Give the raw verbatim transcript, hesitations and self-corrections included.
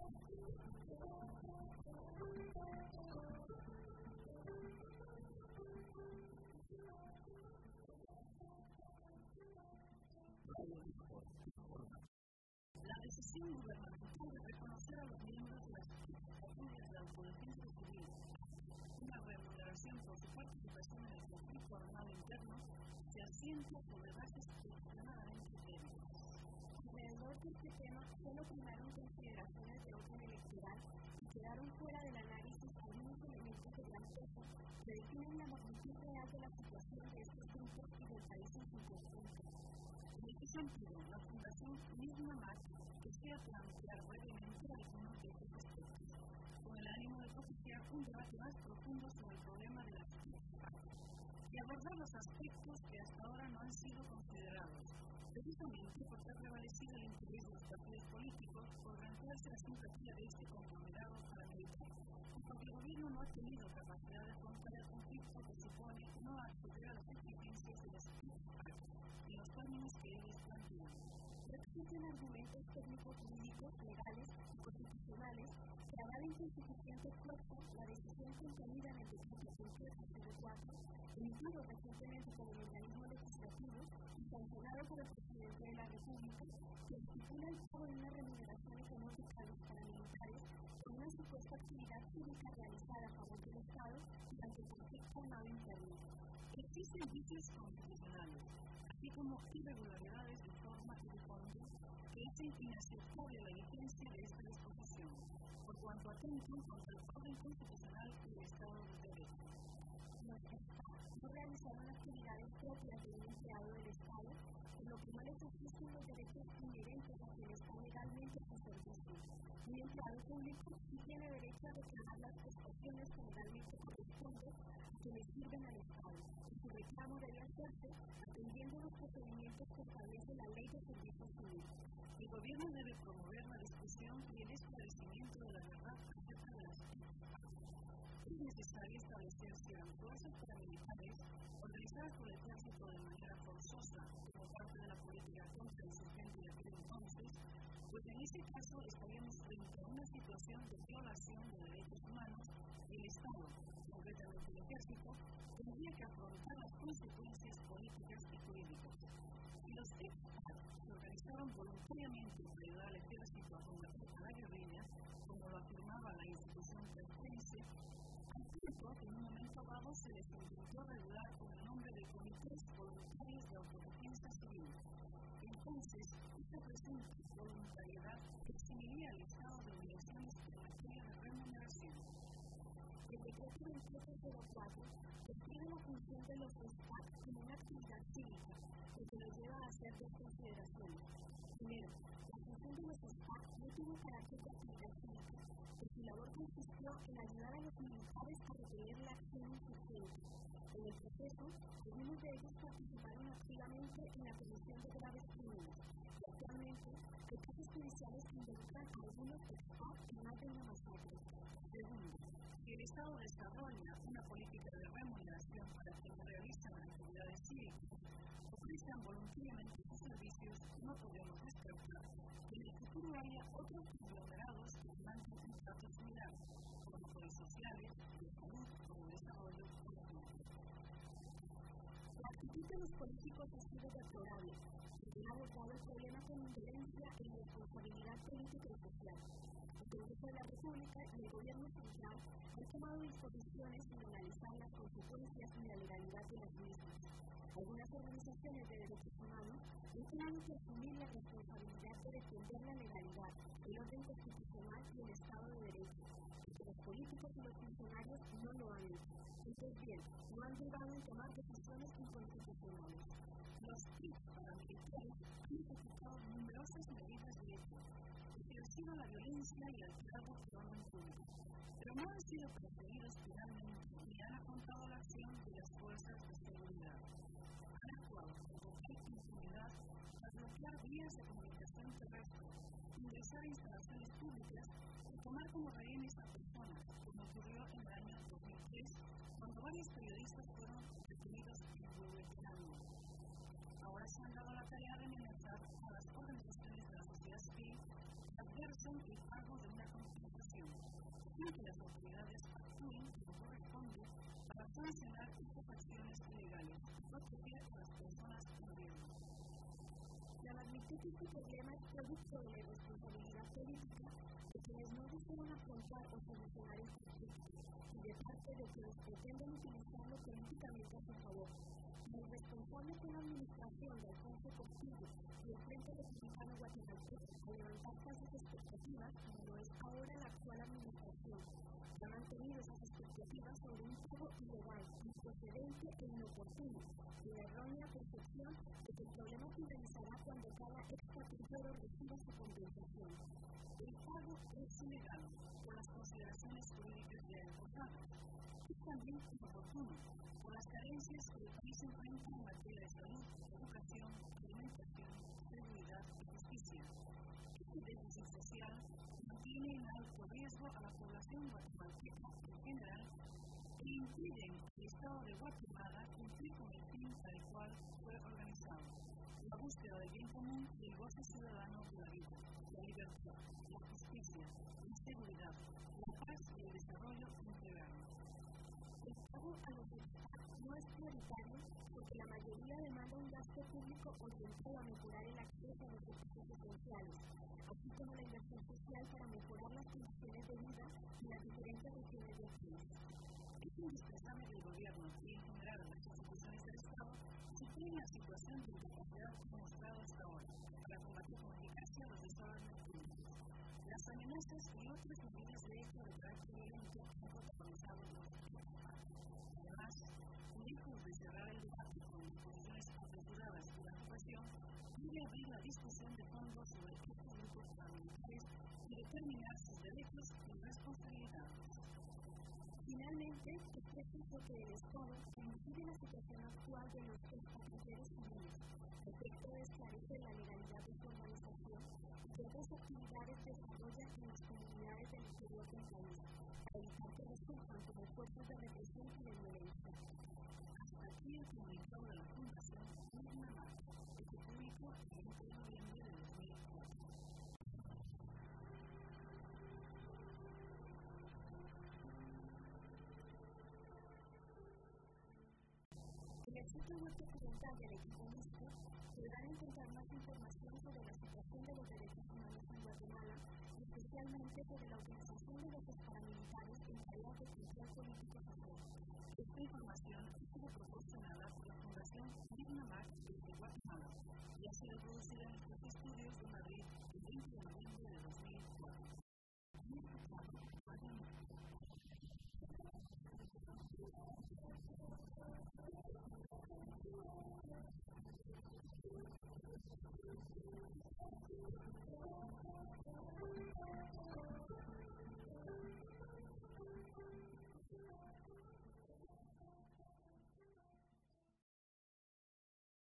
La decisión gubernamental de reconocer a los miembros de las patrullas de autodefensa civil una remuneración por su participación en el conflicto armado interno se asienta sobre bases extremadamente débiles. Alrededor de este tema solo primaron consideraciones de orden electoral y quedaron fuera del análisis algunos elementos de gran peso que definen la magnitud real de la situación de estos grupos y del país en su conjunto. En este sentido, la Fundación Misma Más desea plantear brevemente algunos de estos aspectos, con el ánimo de propiciar un debate más profundo sobre el problema de la justicia y abordar los aspectos que hasta ahora no han sido considerados, precisamente porque ha prevalecido el interés de los partidos políticos por plantearse la simpatía de este conglomerado paramilitar, y porque el gobierno no ha tenido capacidad de afrontar el conflicto que supone no acceder a las exigencias de las en los términos que ellos plantean. Existen argumentos técnico-jurídicos, legales y constitucionales que avalen con suficiente fuerza la decisión contenida en el decreto ciento cuatro, emitido recientemente por el organismo legislativo y sancionado por el presidente de la República, que estipula el pago de una remuneración económica a los paramilitares por una supuesta actividad pública realizada a favor del Estado durante el conflicto armado interno. Existen vicios constitucionales, así como irregularidades de forma y de fondo, que hacen inaceptable la vigencia de esta disposición, por cuanto atentan contra el orden constitucional y el Estado de Derecho. Los estados no realizaron actividades propias de un empleado del Estado, por lo que no les existen los derechos inherentes a quien está legalmente a su servicio. Un empleado público sí tiene derecho a reclamar las prestaciones que legalmente corresponden a quienes sirven al Estado, y su reclamo debe hacerse atendiendo los procedimientos que establece la Ley de Servicio Civil. El gobierno debe promover la discusión y el esclarecimiento de la verdad acerca de las es necesario establecer si las fuerzas paramilitares organizadas por el ejército de manera forzosa como parte de la política contra el insurgente de aquel entonces, pues en ese caso estaríamos frente a una situación de violación de derechos humanos y el Estado, concretamente el ejército, tendría que afrontar las consecuencias políticas y jurídicas. Si los ex-FARC se organizaron voluntariamente para ayudar al ejército a combatir a la guerrilla, como lo afirmaba la institución castrense, al tiempo que en un momento dado se les intentó regular con el nombre de Comités Voluntarios de Autodefensa Civil. Entonces, esta presunta voluntariedad eximiría al Estado de obligaciones en materia de remuneración. El decreto veintiocho cero cuatro describe la función de los ESPAC como una actividad cívica, lo que los lleva a hacer dos consideraciones. Primero, la función de los ESPAC no tuvo carácter de actividad cívica, pues su labor consistió en ayudar a los militares a repeler la acción insurgente. En el proceso, algunos de ellos participaron activamente en la comisión de graves crímenes, y actualmente hay casos judiciales que involucran a algunos ESPAC en más de una masacre. Segundo, si el Estado desarrolla una política de remuneración para quienes realizan actividades cívicas o prestan voluntariamente sus servicios, no podemos descartar que en el futuro haya otros conglomerados que demandan un trato similar, como motores sociales, de salud o de desarrollo económico. La actitud de los políticos ha sido deplorable, porque ha abordado el problema con indolencia e irresponsabilidad política y social. El Congreso de la República y el Gobierno Central han tomado disposiciones sin analizar las consecuencias y la legalidad de las mismas. Algunas organizaciones de derechos humanos han tenido que asumir la responsabilidad de defender la legalidad, el orden constitucional y el Estado de Derecho, porque los políticos y los funcionarios no lo han hecho. Entonces bien, no han dudado en tomar decisiones inconstitucionales. Los T I C paramilitares han ejecutado numerosas medidas de hecho, ejercido la violencia y alterado el orden público, pero no han sido perseguidos penalmente ni han afrontado la acción de las fuerzas de seguridad. Han actuado con completa impunidad para bloquear vías de comunicación terrestre, ingresar a instalaciones públicas y tomar como rehenes a personas, como ocurrió en el año dos mil tres, cuando varios periodistas fueron detenidos en Huehuetenango. Ahora se han dado la tarea de amenazar a las organizaciones de la sociedad civil que adversan el pago de una exigen que las autoridades actúen como corresponde para sancionar estas acciones ilegales y proteger a las personas en riesgo. La magnitud de este problema es producto de la irresponsabilidad política de quienes no desean afrontar o solucionar el conflicto y de parte de quienes pretenden utilizarlo políticamente a su favor. La irresponsable fue la administración de Alfonso Portillo y el Frente Republicano Guatemalteco al levantar falsas expectativas, como lo es ahora la actual administración, que ha mantenido esas expectativas sobre un pago ilegal, improcedente e inoportuno, y la errónea percepción de que el problema finalizará cuando cada expatriado reciba su compensación. El pago es ilegal por las consideraciones jurídicas ya enfocadas. Es también inoportuno por las carencias que el país enfrenta en materia de salud, educación, alimentación, seguridad y justicia. Este déficit social mantiene en alto riesgo a la población guatemalteca en general e impiden que el Estado de Guatemala cumplir con el fin para el cual fue organizado: la búsqueda del bien común y el goce ciudadano de la vida, la libertad, la justicia, la seguridad, la paz y el desarrollo integral. El pago a los diputados no es prioritario porque la mayoría demanda un gasto público orientado a mejorar el acceso a los servicios esenciales, así como la inversión social para mejorar las condiciones de vida en las diferentes regiones del país. Es indispensable que el gobierno y en general las instituciones del Estado superen la situación de incapacidad que han mostrado hasta ahora para combatir con eficacia los desórdenes públicos, las amenazas y otras medidas de hecho de carácter violento que han protagonizado los últimos años. Además, lejos de cerrar el debate con disposiciones apresuradas y la ocupación, debe abrir la discusión de fondo sobre estos grupos paramilitares y determinar sus derechos y responsabilidades. Finalmente, es preciso que el Estado incide la situación actual de los expatriados civiles, a efecto de esclarecer la legalidad de su organización y que otras actividades desarrollan en las comunidades del interior del país, para evitar que resulten como fuerzas de represión y de violencia. Hasta aquí el comunicado de la Fundación Digna Más, que se publicó el veinte de noviembre de dos mil cuatro. En el sitio web occidental del equipo mixto podrán encontrar más información sobre la situación de los derechos humanos en Guatemala y especialmente sobre la utilización de los paramilitares en tareas de control político social. Esta información estuvo proporcionada por la Fundación Digna Más de Guatemala y ha sido producida en los estudios de Madrid el veinte de noviembre de dos mil cuatro. Thank you.